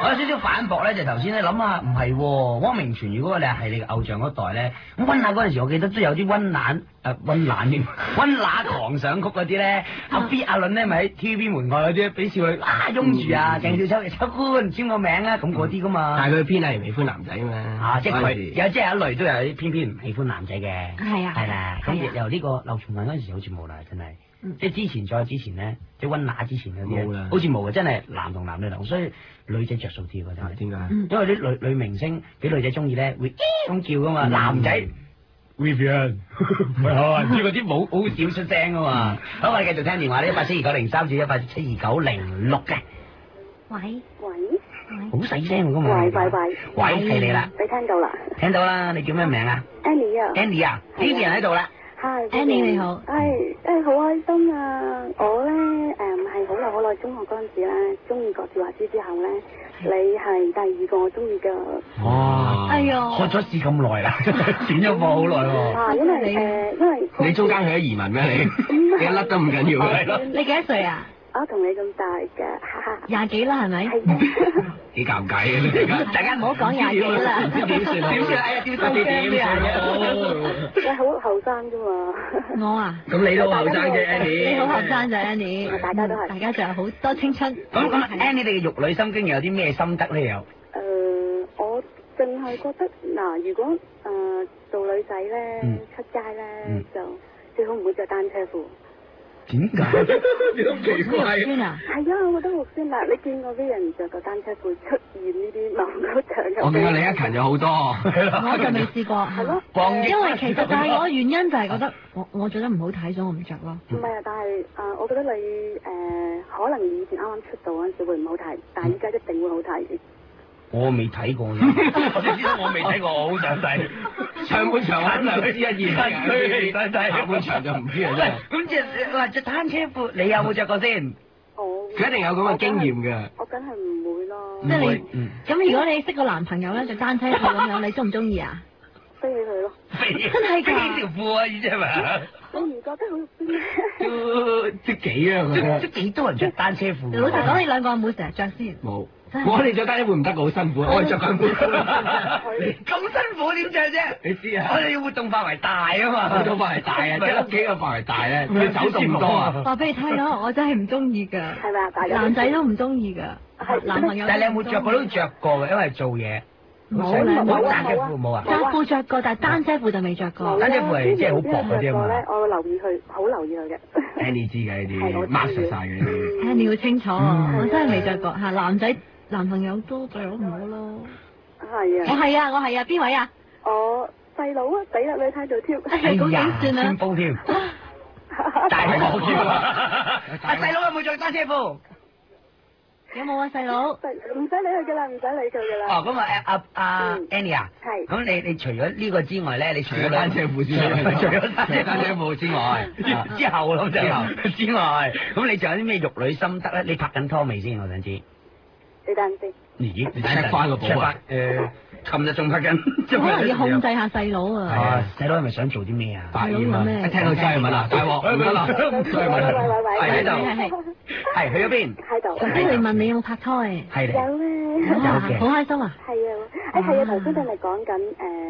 我有少少反駁咧，就頭先咧諗下，唔係喎，汪明荃如果你係你嘅偶像嗰代咧，咁溫拿嗰陣時，我記得都有啲溫拿狂想曲嗰啲咧，阿 B 阿倫咧咪喺 TVB 門外嗰啲俾少女擁住啊，鄭少秋官簽個名啊，咁嗰啲噶嘛。 但係佢偏係唔喜歡男仔啊嘛。 即係佢即係一類都有啲偏偏唔喜歡男仔嘅。 係啊。 係啦，咁由呢個劉松仁嗰陣時好似冇啦，真係。即係之前再之前咧，即係溫拿之前嗰啲冇啦， 好似冇嘅，真係男同男女流，所以女仔着數啲㗎，真係。 點解？ 因為啲女明星俾女仔中意咧，會咁叫噶嘛，男仔 Vivian， 叫嗰啲冇好少出聲噶嘛。好，我哋繼續聽電話，呢1729031至1729006嘅。 喂， 好細聲㗎嘛。喂，係你啦。 你聽到啦？ 聽到啦，你叫咩名啊 ？Annie 啊，呢邊人喺度啦。 Annie 你好， 好開心啊！我咧係好耐中學嗰陣時咧，中意郭志華之後咧，你係第二個我中意嘅。 哇！ 哎呀， 開咗試咁耐啦，剪咗課好耐喎。 因為你中間去咗移民咩？你一粒都唔緊要嘅。 你幾多歲啊？ 我同你咁大嘅，哈哈。 20幾啦，係咪？ 幾尷尬嘅， 大家唔好講20幾啦。 唔知點算？ 點算？哎呀，點收驚啊！ 你好後生啫嘛。 我啊？ 咁你都好後生啫 ，Annie。 你好後生咋 Annie？ 大家都係。 大家仲有好多青春。 咁 Annie 你嘅玉女心經有啲咩心得咧？又？ 我淨係覺得嗱，如果做女仔咧，出街咧就最好唔好着單車褲。 點解？咁奇怪嘅。 係啊，我覺得肉酸啦！你見過啲人着個單車褲出現呢啲流嗰場嘅？ 我見過李克勤有好多， 我就未試過。 係咯。 因為其實就係我原因就係覺得我着得唔好睇，所以我唔着咯。 唔係啊，但係我覺得你可能以前啱啱出道嗰陣時會唔好睇，但係依家一定會好睇。 我未睇過，我先知道我未睇過，我好想睇。上半場肯定知一二佢想睇，下半場就唔知啊真係。咁即係話着單車褲，你有冇着過先？ 佢一定有咁嘅經驗嘅。 我梗係唔會咯。 即係你咁，如果你識個男朋友咧着單車褲咁樣，你中唔中意啊？ 飛起佢咯。 真係㗎。 飛條褲啊，意思係咪？ 你唔覺得好肉酸咩？ 都幾啊！ 都幾多人着單車褲。 老實講，你兩個有冇成日着先？ 冇。我哋着單車褲唔得，好辛苦。我哋着緊褲。 咁辛苦點着啫？你知啊？我哋活動範圍大啊嘛，活動範圍大啊，即係屋企個範圍大咧，要走動多啊。 話俾你聽咯，我真係唔中意㗎。 係咪啊？大家男仔都唔中意㗎。男朋友。 但係你有冇着過？都着過嘅，因為做嘢。 冇啦， 冇單車褲冇啊。 單褲着過，但係單車褲就未着過。 單車褲係即係好薄嗰啲啊嘛。 我留意佢，好留意佢嘅。 Annie 知嘅呢啲，mark 實曬嘅呢啲。 Annie 好清楚，我真係未着過嚇。男朋友都對我唔好咯。 係啊。 我係啊，邊位啊？ 我細佬啊，俾入你睇度添。 哎呀，先煲添。大鑊添啊！阿細佬有冇着單車褲？ 有冇啊，細佬？ 唔使理佢嘅啦，唔使理佢嘅啦。 哦，咁阿 Annie 啊， 係。 咁你除咗呢個之外咧，你除咗單車褲之外， 除咗單車褲之外，之後咯，之外，咁你仲有啲咩玉女心得咧？你拍緊拖未先？我想知。 你等先。 咦？你 check 翻個簿啊？ 琴日仲拍緊。 可能要控制下細佬啊。 細佬係咪想做啲咩啊？ 大意啊！一聽到西文啊，大鑊唔得啦！西文係喺度，係去咗邊？ 喺度。 即係問你有冇拍拖誒？ 係咧。 有咩？ 有嘅。 好開心啊！ 係啊，係啊，頭先你咪講緊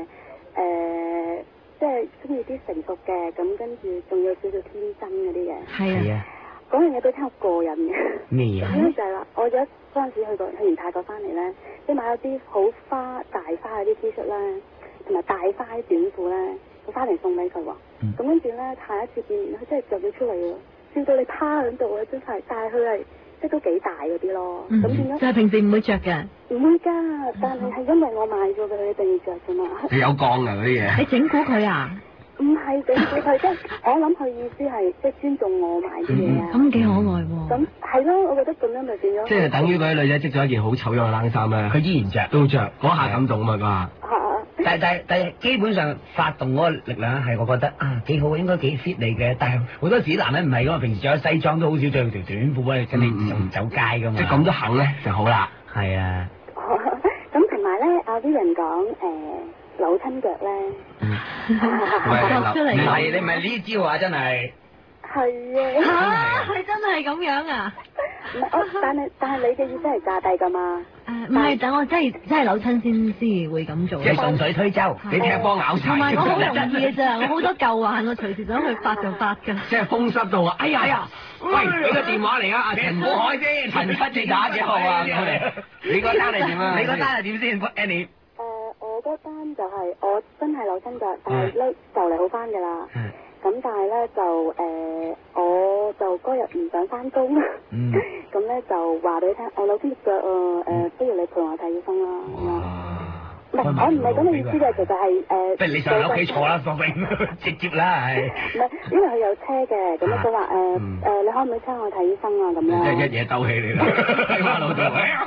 即係中意啲成熟嘅，咁跟住仲有少少天真嗰啲嘅。 係啊。 嗰樣嘢都聽好過癮嘅。 咩嘢啊？ 咁就係啦，我有嗰陣時去完泰國翻嚟咧，即係買咗啲好大花嗰啲 T 恤咧，同埋大花短褲咧，我翻嚟送俾佢喎。咁跟住咧，下一次見面佢真係着咗出嚟喎，笑到你趴喺度啊！真係，但係佢係即係都幾大嗰啲咯。咁變咗就係平時唔會着嘅。 唔會㗎，但係因為我買咗俾佢，一定要着㗎嘛。 你有鋼㗎嗰啲嘢。 你整蠱佢啊？ 唔係整蠱佢，即係我諗佢意思係即係尊重我買啲嘢啊。 咁幾可愛喎。 咁係咯，我覺得咁樣咪變咗。 即係等於嗰啲女仔織咗一件好醜樣嘅冷衫咧，佢依然着，都着，嗰下感動啊嘛，嗰下。 但係基本上發動嗰個力量係我覺得啊幾好，應該幾 fit 你嘅。但係好多時啲男人唔係噶嘛，平時着咗西裝都好少着條短褲啊，跟住唔走街噶嘛。 即係咁都肯咧就好啦。 係啊。 咁同埋咧，阿 Vivian 講扭親腳咧。 作出嚟。 你唔係呢招啊，真係。 係啊。 係真係咁樣啊？ 唔係但係你嘅意思係嫁低㗎嘛？ 唔唔係，等我真係扭親先會咁做。 即係順水推舟，你踢波咬柴。 同埋我好容易嘅咋，我好多舊患，我隨時想去發就發㗎。 即係風濕到啊！哎呀，喂，俾個電話嚟啊！阿陳寶海先，陳七隻打幾號啊？你嗰單係點啊？ 你嗰單係點先 ，Annie？ 我嗰單就係我真係扭親腳，但係咧就嚟好翻㗎啦。咁但係咧就我就嗰日唔想翻工，咁咧就話俾你聽，我扭親隻腳不如你陪我睇醫生啦。唔係，我唔係咁嘅意思嘅，其實係不如你上你屋企坐啦，索性直接啦，係。 唔係，因為佢有車嘅，咁佢話你可唔可以車我睇醫生啊？咁樣。 即係一嘢兜起你啦，喺馬路度。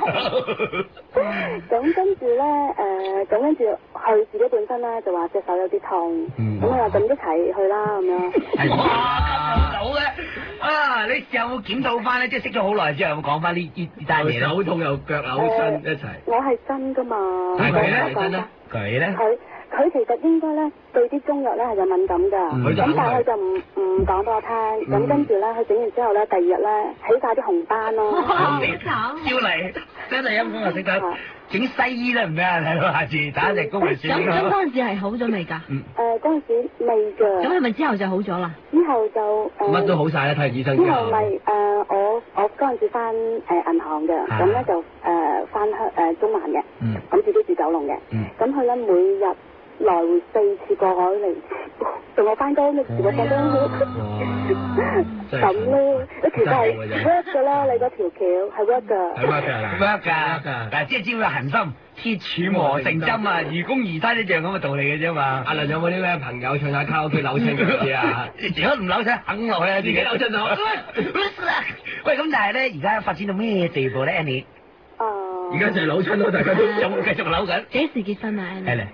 咁跟住咧，咁跟住佢自己本身咧就話隻手有啲痛，咁佢話咁一齊去啦咁樣。 哇，咁到嘅啊！你有冇檢討翻咧？即係識咗好耐之後，有冇講翻呢單嘢？ 手痛又腳扭親一齊。 我係真㗎嘛。 係佢咧？真咧？ 佢咧？ 佢其實應該咧對啲中藥咧係有敏感㗎，咁但係佢就唔講俾我聽，咁跟住咧佢整完之後咧，第二日咧起晒啲紅斑咯。 好慘！ 招嚟真係陰公又識得整西醫咧唔得啊！睇到下次打隻工嚟算。 咁嗰陣時係好咗未㗎？ 嗰陣時未㗎。 咁係咪之後就好咗啦？ 之後就乜都好晒啦，睇醫生之後咪我嗰陣時翻銀行嘅，咁咧就翻中環嘅，咁自己住九龍嘅，咁佢咧每日來回4次過海嚟，同我翻工，時我放工咁咯。其實係 work 㗎啦，你嗰條橋係 work 㗎。 係 work 㗎 ，work 㗎，但係即係只要恒心，鐵杵磨成針啊，愚公移山一樣咁嘅道理嘅啫嘛。 阿倫有冇啲咩朋友唱下卡拉 OK 扭親嗰啲啊？ 如果唔扭親，肯落去啊，自己扭親咗。喂，咁但係咧，而家發展到咩地步咧 ，Annie？ 而家就係扭親咯，大家都仲繼續扭緊。 幾時結婚啊 Annie？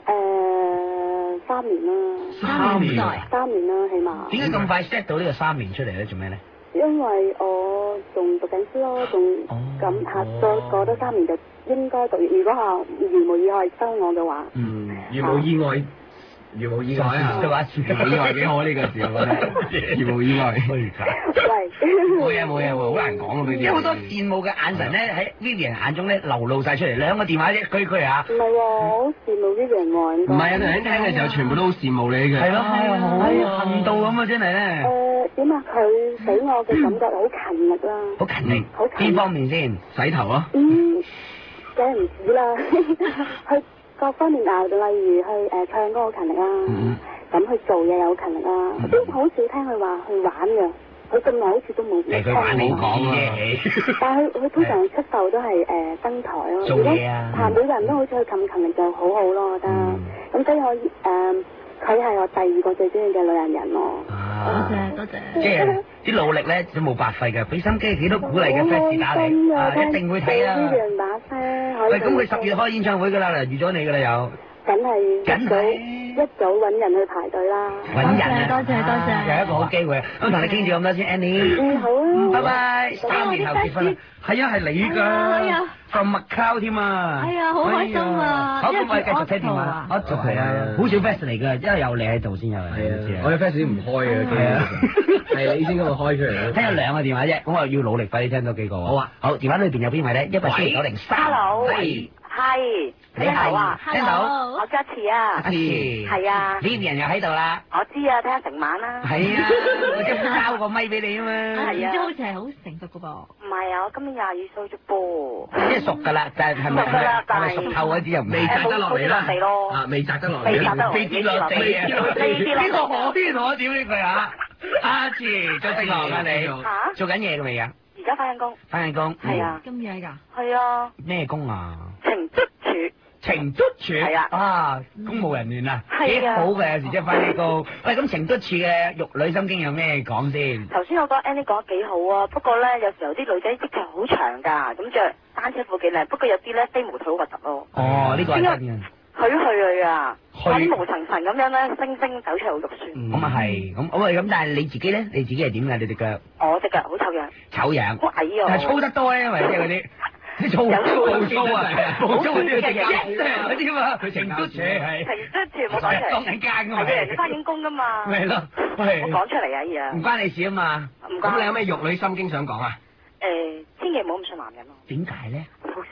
3年啦。 3年代。 3年啦，起碼。 點解咁快 set 到呢個3年出嚟咧？做咩咧？ 因為我仲讀緊書咯，仲咁再過多3年就應該讀完。如果係如無意外收我嘅話， 如無意外。如無意外啊！ 嘅話， 如無意外幾好呢個時候，我覺得。如無意外。 喂， 冇嘢，好難講啊！呢啲。 即係好多羨慕嘅眼神咧，喺 Vivian 眼中咧流露晒出嚟。兩個電話啫，句啊。 唔係喎，我好羨慕 Vivian 喎。 唔係啊！你聽嘅時候，全部都好羨慕你嘅。 係咯，好恨到咁啊！真係咧。 點啊？佢俾我嘅感覺好勤力啦。 好勤力。好邊方面先？洗頭啊？ 梗係唔止啦。佢各方面啊，例如去唱歌好勤力啦，咁去做嘢又好勤力啦。都好少聽佢話去玩嘅，佢咁耐好似都冇。 佢玩你講啫。 但係佢通常出售都係登台咯。 做嘢啊！ 如果每個人都好似佢咁勤力就好好咯，我覺得。咁所以我佢係我第2個最中意嘅女人人咯。 多謝。 即係啲努力咧都冇白費㗎，俾心機幾多鼓勵嘅 fans 打你，一定會睇啊！喂，咁佢10月開演唱會㗎啦，預咗你㗎啦又。梗係一早揾人去排隊啦。 揾人，多謝。 有一個好機會，咁同你傾住咁多先 ，Annie。 好啊。 拜拜。3年後結婚啦。係啊，係你㗎。from Macau 添啊。 係啊，好開心啊。 好，咁我哋繼續聽電話。係啊，好少 fans 嚟㗎，因為有你喺度先有。係啊，我啲 fans 唔開嘅。係啊。係你先咁開出嚟。 聽咗2個電話啫，咁我要努力快啲聽多幾個。好啊。好，電話裏邊有邊位咧？14903。 Hello。係。你好啊， 聽到？ 我 Jackie 啊。 Jackie。 係啊。 Vivian又喺度啦。 我知啊，聽成晚啦。 係啊，我即係交個咪俾你啊嘛。 係啊。 即好似係好成熟㗎噃。 唔係啊，我今年22歲啫噃。 即係熟㗎啦，但係係咪熟透嗰啲又唔未摘得落嚟啦？ 咯。 未摘得落嚟。 未跌落地啊！呢個可邊可點呢句啊？阿慈做正行啊你？ 嚇？ 做緊嘢㗎未啊？ 而家翻緊工。 翻緊工。 係啊。 咁嘢㗎？ 係啊。 咩工啊？ 懲督處。 懲督處係啊， 公務人員啊， 幾好嘅，有時即係翻呢個。喂，咁懲督處嘅玉女心經有咩講先？ 頭先我覺得 Annie 講得幾好啊，不過咧有時候啲女仔啲腳好長㗎，咁着單車褲幾靚，不過有啲咧飛毛腿好核突咯。 哦，呢個係真嘅。 去啊，啲毛層層咁樣咧，星星走出嚟好肉酸。 咁啊係，咁但係你自己咧，你自己係點㗎？你隻腳？ 我隻腳好醜樣。 醜樣。 好矮啊！ 但係粗得多咧，因為即係嗰啲。粗啊！冇粗嗰啲嗰啲嘛，佢懲督處係。 懲督處冇講出嚟。 當緊間㗎嘛。 係人哋翻緊工㗎嘛。 係咯， 我講出嚟啊！依家。 唔關你事啊嘛。 唔關。 咁你有咩玉女心經想講啊？ 千祈唔好咁信男人咯。 點解咧？ 好衰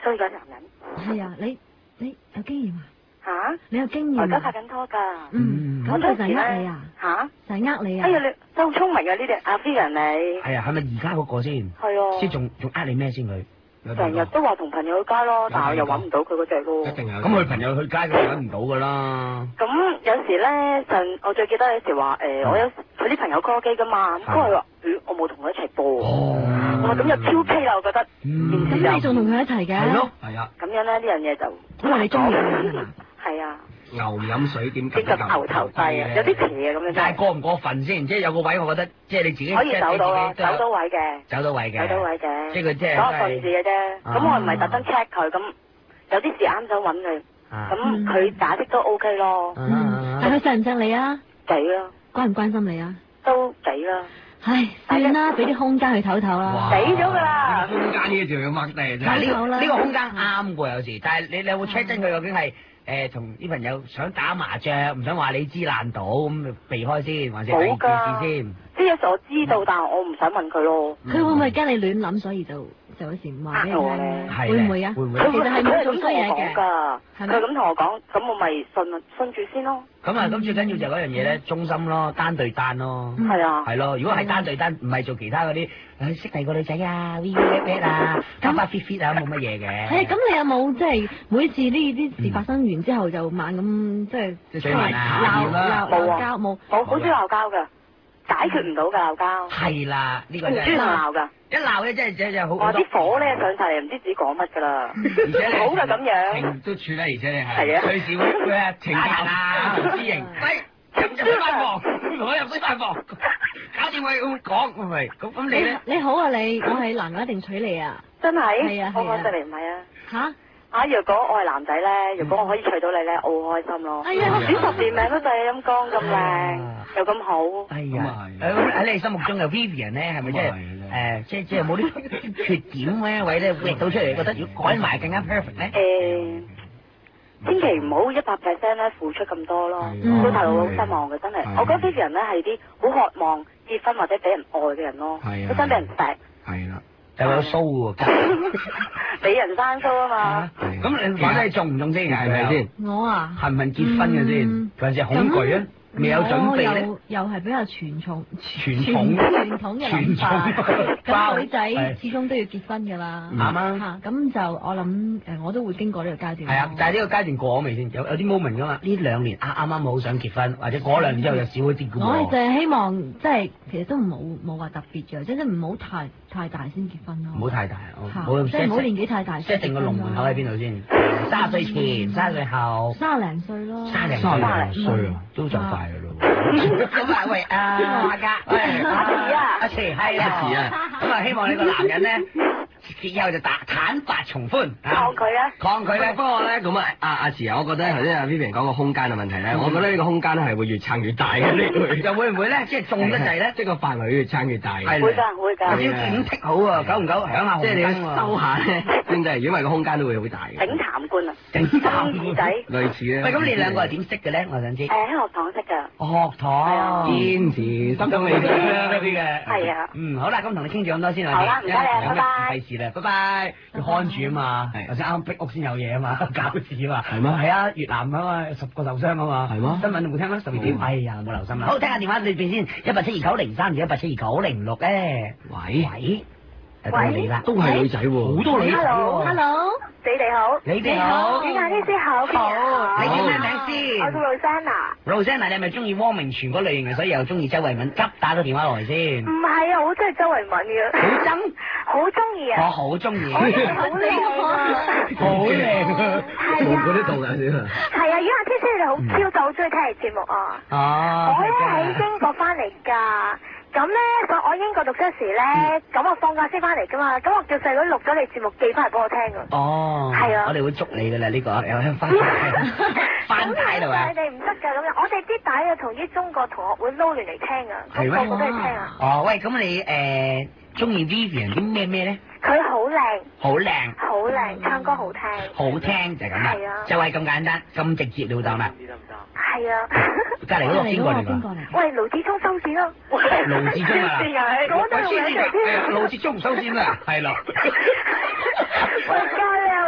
追緊男人。 係啊，你有經驗啊？ 嚇？ 你有經我而家驗啊？ 拍緊拖㗎。 咁佢就係呃你啊？ 嚇？ 就係呃你啊？ 哎呀，你真好聰明啊！呢啲阿飛人你。 係啊，係咪而家嗰個先？ 係啊。 即係仲呃你咩先佢？ 成日都話同朋友去街咯，但係我又揾唔到佢嗰隻咯。 一定有。 咁佢朋友去街佢揾唔到噶啦。 咁有時咧，我最記得有時話我有佢啲朋友 call 機噶嘛，咁佢話我冇同佢一齊播。我話咁就超 K 啦，我覺得。 咁你仲同佢一齊嘅？ 係咯， 係啊。 咁樣咧呢樣嘢就因為你中意佢係嘛？ 係啊。 牛飲水點點咁牛頭低啊？有啲邪啊咁樣。 但係過唔過分先？即係有個位，我覺得即係你自己可以走到咯，走到位嘅。 走到位嘅。 走到位嘅。 即係佢即係。 嗰個順字嘅啫。咁我唔係特登 check 佢，咁有啲事啱想揾佢，咁佢解釋都 OK 咯。 但係佢錫唔錫你啊？ 幾啦。 關唔關心你啊？ 都幾啦。 唉，算啦，俾啲空間去唞唞啦。 死咗㗎啦！ 空間呢就要擘地嗱呢個空間啱過有時，但係你有冇 check 真佢究竟係同啲朋友想打麻雀，唔想話你知爛賭咁避開先，還是第二件事先？ 即係有時我知道，但係我唔想問佢咯。 佢會唔會驚你亂諗，所以就有時唔話俾你聽咧？會唔會啊？ 會唔會？ 佢其實係冇做衰嘢嘅。 佢咁同我講，咁我咪信住先咯。 咁啊，咁最緊要就係嗰樣嘢咧，忠心咯，單對單咯。 係啊。 係咯，如果係單對單，唔係做其他嗰啲，識第個女仔啊 v v 啊，加巴 fit fit 啊，冇乜嘢嘅。 係咁你有冇即係每次呢啲事發生完之後就猛咁即係鬧交冇？ 我好少鬧交㗎。解決唔到㗎鬧交。 係啦，呢個真係。 唔中意鬧㗎。 一鬧咧，真係好。 哇！啲火咧上晒嚟，唔知自己講乜㗎啦。 而且好㗎咁樣。 情都處理，而且你係啊。 隨時會啊情節啊，私刑。喂，入翻房，我入翻房，搞掂我講，係咪？咁你咧？ 你好啊你，我係男嘅一定娶你啊！ 真係？ 係啊。 我講出嚟唔係啊。 嚇？ 如果我係男仔咧，如果我可以娶到你咧，我好開心咯。 係啊， 短十年命都對陰公咁靚，又咁好。 係啊，喺你心目中嘅 Vivian 咧，係咪即係即係冇啲缺點咧位咧搣到出嚟，覺得要改埋更加 perfect 咧？ 千祈唔好100%咧付出咁多咯，到頭來好失望嘅真係。我覺得 Vivian 咧係啲好渴望結婚或者俾人愛嘅人咯，都想俾人錫。 係啦。 又有鬚喎， 俾人生鬚啊嘛。 咁你話你中唔中先？係咪先？ 我啊， 係唔係結婚嘅先？還是恐懼啊？未有準備咧？ 又係比較傳統嘅諗法。咁女仔始終都要結婚㗎啦。 啱啊。 咁就我諗我都會經過呢個階段。 係啊，但係呢個階段過咗未先？有啲 moment 㗎嘛？呢2年啱啱好想結婚，或者過2年之後又少咗啲㗎喎。 我係就係希望即係其實都冇話特別嘅，即係唔好太大先結婚咯。 唔好太大， 即係唔好年紀太大。 即係定個龍門口喺邊度先？30歲前、30歲後。 30零歲咯。 30零歲啊，都就快㗎咯。咁啊，喂阿家，喂阿慈係阿慈啊，咁啊希望你個男人咧結後就坦白從寬。 抗拒啊！ 抗拒咧，不過咧咁啊，阿慈啊，我覺得頭先阿 Vivian 講個空間嘅問題咧，我覺得呢個空間咧係會越撐越大嘅呢句。 又會唔會咧？即係重得滯咧？ 即係個範圍越撐越大。 會㗎會㗎。 只要警惕好啊，久唔久響下紅燈喎。 即係你要收下咧，先得，因為個空間都會好大嘅。 頂談官啊！ 頂談官仔。 類似咧。 喂，咁你兩個係點識嘅咧？我想知。 喺學堂識㗎。 學堂。 堅持心中理想嗰啲嘅。 係啊。 好啦，咁同你傾住咁多先啦。 好啦，唔該你，拜拜。 費事啦，拜拜。要看住啊嘛，頭先啱逼屋先有嘢啊嘛，搞事啊嘛。 係咩？ 係啊，越南啊嘛，10個受傷啊嘛。係咩？新聞你冇聽咩？12點。哎呀，冇留心啦。好，聽下電話裏邊先，17290317290咧。喂。喂，你啦， 都係女仔喎， 好多女仔喎。 Hello， 你哋好。 你哋好。 點解呢啲好？ 好。你叫咩名先？ 我叫 Rosanna。 Rosanna，你係咪中意汪明荃嗰類型嘅，所以又中意周慧敏？急打個電話落嚟先。 唔係啊，我真係周慧敏嘅。 好憎？ 好中意啊！ 我好中意。 好靚啊！ 好靚啊！ 係啊。 嗰啲動啊先啊。 係啊，因為天師你哋好超就好中意聽你節目啊。 哦。 我咧喺英國翻嚟㗎。咁咧，我英國讀書時咧，咁我放假先翻嚟噶嘛，咁我叫細佬錄咗你節目寄翻嚟俾我聽噶。 哦，係啊，我哋會捉你噶啦呢個，有香翻帶度啊。 你哋唔得噶咁樣，我哋啲帶啊同啲中國同學會撈亂嚟聽啊，咁個個都係聽啊。 哦，喂，咁你中意 Vivian 啲咩咧？ 佢好靚。好靚。好靚，唱歌好聽。 好聽就係咁啦。係啊。就係咁簡單，咁直接了當啦。係啊。隔離嗰個邊個嚟㗎？喂，盧志聰收線咯。盧志聰啊！嗰度嚟嘅。盧志聰唔收線啦，係咯。喂，加靚啊！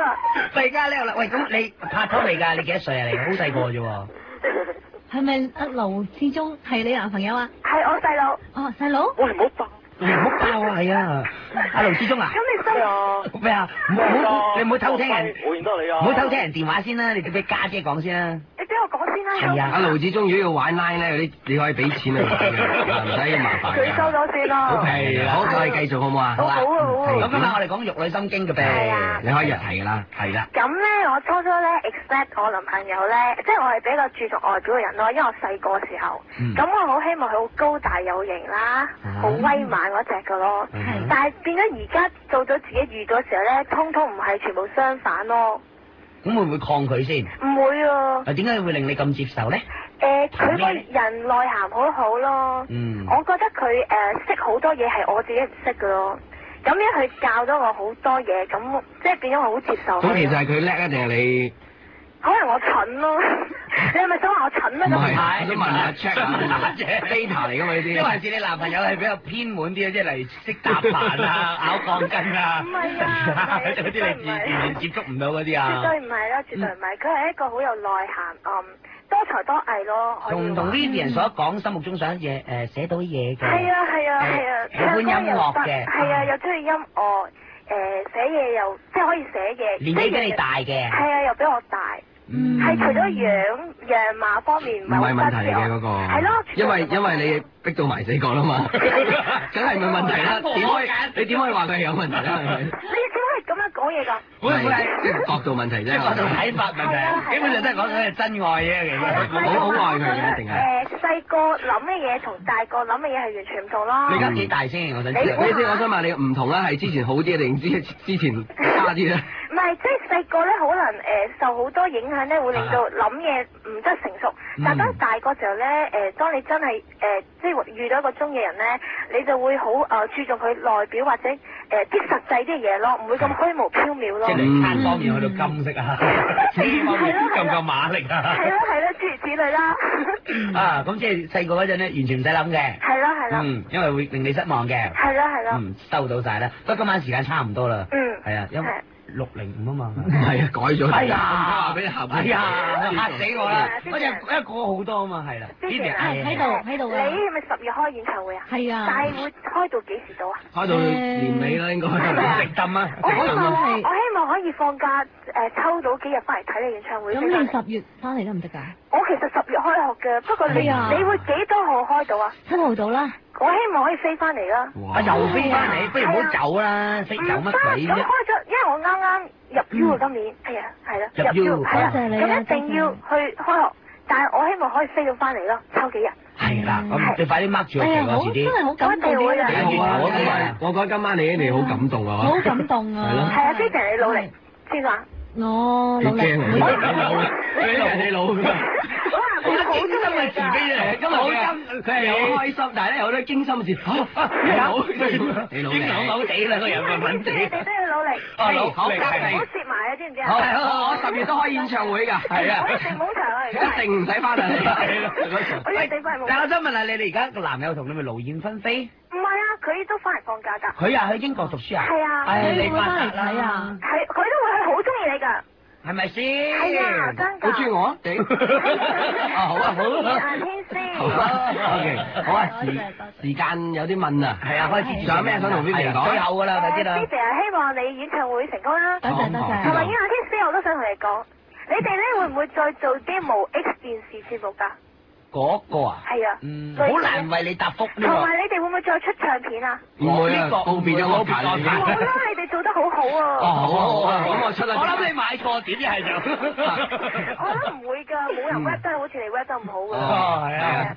而家叻啦！喂，咁你拍拖嚟㗎？你幾多歲啊？你好細個啫喎。 係咪阿盧志忠係你男朋友啊？ 係我細佬。 哦，細佬。 喂，唔好爆。 唔好爆啊！係啊，阿盧志忠啊。 咁你真係咩啊？你唔好偷聽人， 我認得你啊！ 唔好偷聽人電話先啦，你俾家姐講先啦。 你俾我講先啦。 係啊， 阿盧志忠如果要玩 line 咧，嗰啲你可以俾錢去玩嘅，唔使麻煩嘅。 佢收咗先咯。 係啦， 好，我哋繼續好唔好啊？ 好啊，好啊。 咁今日我哋講玉女心經嘅唄。 係啊。 你可以入題㗎啦。 係啦。 咁咧，我初初咧 expect 我男朋友咧，即係我係比較注重外表嘅人咯，因為我細個時候，咁我好希望佢好高大有型啦，好威猛嗰隻㗎咯。但係變咗而家做咗自己遇到時候咧，通通唔係，全部相反咯。 咁會唔會抗拒先？ 唔會啊。 點解會令你咁接受咧？ 佢個人內涵好好咯。我覺得佢識好多嘢係我自己唔識㗎咯。咁樣佢教咗我好多嘢，咁即係變咗我好接受。 咁其實係佢叻啊，定係你？ 可能我蠢咯。你係咪想話我蠢啊？ 唔係，我想問下 check 下 data 嚟㗎嘛呢啲。 即係還是你男朋友係比較偏門啲啊，即係例如識搭棚啊、咬鋼筋啊。 唔係啊， 嗰啲你完全接觸唔到嗰啲啊。 絕對唔係啦，絕對唔係。佢係一個好有內涵，多才多藝咯。 同 Vivian 所講，心目中想嘢寫到嘢嘅。 係啊係啊係啊， 喜歡音樂嘅。 係啊，又中意音樂，寫嘢又即係可以寫嘢。 年紀比你大嘅。 係啊，又比我大。係除咗樣貌方面唔係問題嚟嘅嗰個。係咯。因為你逼到埋死角啦嘛，梗係冇問題啦。你點可以話佢係有問題咧？係咪？ 你點可以咁樣講嘢㗎？ 會唔會係即係角度問題啫？ 角度睇法問題，基本上都係講緊係真愛啫，其實。 好愛佢嘅一定係。 細個諗嘅嘢同大個諗嘅嘢係完全唔同咯。 你而家幾大先？我想知。 你先，我想問你唔同啦，係之前好啲定之前差啲咧？ 唔係，即係細個咧，可能受好多影響咧，會令到諗嘢唔得成熟。但係當大個時候咧，當你真係即係遇到一個中意嘅人咧，你就會好注重佢外表或者啲實際啲嘢咯，唔會咁虛無縹緲咯。 即係你餐方面去到金色啊，呢方面夠唔夠馬力啊？ 係咯，諸如此類啦。 啊，咁即係細個嗰陣咧，完全唔使諗嘅。 係咯。 因為會令你失望嘅。 係咯。 收到晒啦。不過今晚時間差唔多啦。係啊，因為605啊嘛。 唔係啊，改咗。 係啊， 話俾你嚇。 係啊，嚇死我啦！嗰隻因為過好多啊嘛，係啦。 喺度啊！ 你係咪10月開演唱會啊？ 係啊。 但係會開到幾時到啊？ 開到年尾啦，應該。 食燈啊！ 我希望可以放假抽到幾日翻嚟睇你演唱會。 咁你10月翻嚟得唔得㗎？ 我其實10月開學嘅，不過你會幾多號開到啊 ？7號到啦。 我希望可以飛翻嚟啦。 又飛翻嚟，不如唔好走啦，飛走乜鬼啫？ 咁開咗，因為我啱啱入 U 啊，今年係啊，係啦，入 U 係啦，咁一定要去開學，但係我希望可以飛到翻嚟咯，抽幾日。 係啦，咁你快啲 mark 住我期嗰時啲。 真係好感動嘅。 我覺得今晚你一定好感動啊！ 好感動啊！ 係咯。 係啊，非常你努力，先話。 我努力。 你老。 好驚心嘅慈悲嚟，今日好驚，佢係有開心，但係咧有好多驚心嘅事。你老地啦，個人笨笨地。 你哋都要努力。 好， 唔好蝕埋啊，知唔知啊？ 我10月都開演唱會㗎。係啊。 我一定冇場啊！ 一定唔使翻嚟。 我一定翻嚟冇。 但係我想問下你哋而家個男友同你咪勞燕分飛？ 唔係啊，佢都翻嚟放假㗎。 佢啊，去英國讀書啊？ 係啊。 你會翻嚟睇啊？ 係，佢都會係好中意你㗎。 係咪先？ 係啊，真㗎。 好中意我？好啊，好啊。 天師。 好啊 ，OK， 好啊，時間有啲問啊。 係啊，開始。 仲有咩想同 Vivian 講？ 最後㗎啦，快啲啦。 Vivian 希望你演唱會成功啦。 多謝。 同埋因為天師我都想同你講，你哋咧會唔會再做啲無 X 電視節目㗎？ 嗰個啊？ 係啊。 好難為你答覆呢個。 同埋你哋會唔會再出唱片啊？ 唔會啊，告別咗樂壇啦已經。 好啦，你哋做得好好啊。 好啊，咁我出啦。 我諗你買錯點係就。 我諗唔會㗎，冇人 rap 得好似你 rap 得唔好㗎。 係啊。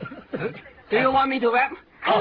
Do you want me to rap？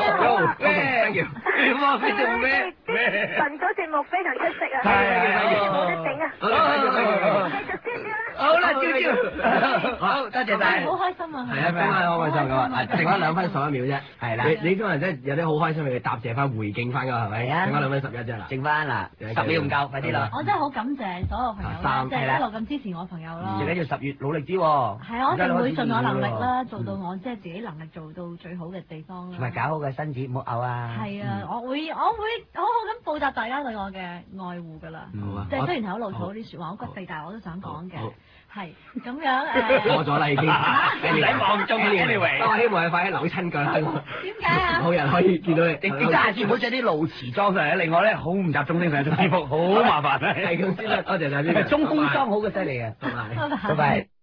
Thank you。你 want me to rap？ 神咗節目非常出色啊！ 係。 冇得頂啊！ 好啦，朝朝好，多謝晒。 好開心啊！ 係啊，今晚好開心㗎，剩翻2分11秒啫。 係啦， 你今日真係有啲好開心嘅嘢答謝翻、回敬翻㗎，係咪？ 係啊， 剩翻2分11啫啦。 剩翻啦，10秒唔夠，快啲啦。 我真係好感謝所有朋友啦，即係一路咁支持我朋友咯。 最緊要10月努力啲喎。 係啊，我一定會盡我能力啦，做到我即係自己能力做到最好嘅地方啦。 同埋搞好個身子，唔好嘔啊！ 係啊，我會好好咁報答大家對我嘅愛護㗎啦。 好啊， 即係雖然係好老土啲説話，好骨地，但係我都想講嘅。係咁樣過咗啦已經， 唔使望中 anyway。 我希望你快啲扭親腳啦。 點解啊？ 冇人可以見到你。 你下次唔好着啲露臍裝上嚟，另外咧好唔集中精神做節目，好麻煩啊！ 係咁先啦，多謝晒呢個。 中空裝好嘅犀利嘅， 拜拜。 拜拜。